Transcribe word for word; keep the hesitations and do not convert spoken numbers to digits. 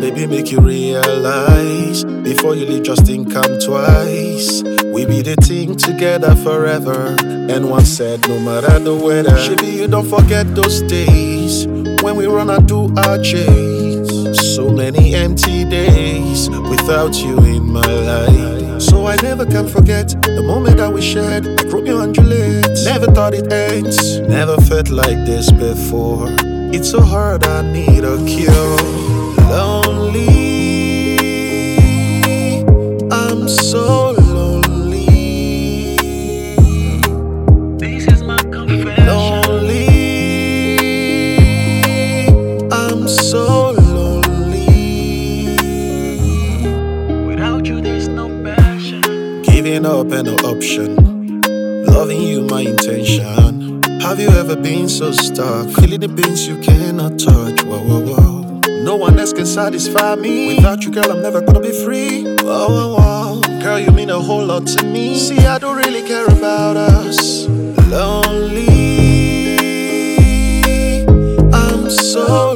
baby, make you realize. Before you leave, just think I'm twice. We be the thing together forever. And one said, no matter the weather. Baby, you don't forget those days when we run and do our chase. So many empty days without you in my life. So I never can forget the moment that we shared like Romeo and Juliet. Never thought it ends. Never felt like this before. It's so hard, I need a cure. Lonely, I'm so lonely. This is my confession. Lonely, I'm so lonely. Without you, there's no passion. Giving up ain't no option. Loving you, my intention. Have you ever been so stuck? Feeling the pains you cannot touch. Whoa, whoa, whoa. No one else can satisfy me. Without you, girl, I'm never gonna be free. Whoa, whoa, whoa. Girl, you mean a whole lot to me. See, I don't really care about us. Lonely, I'm so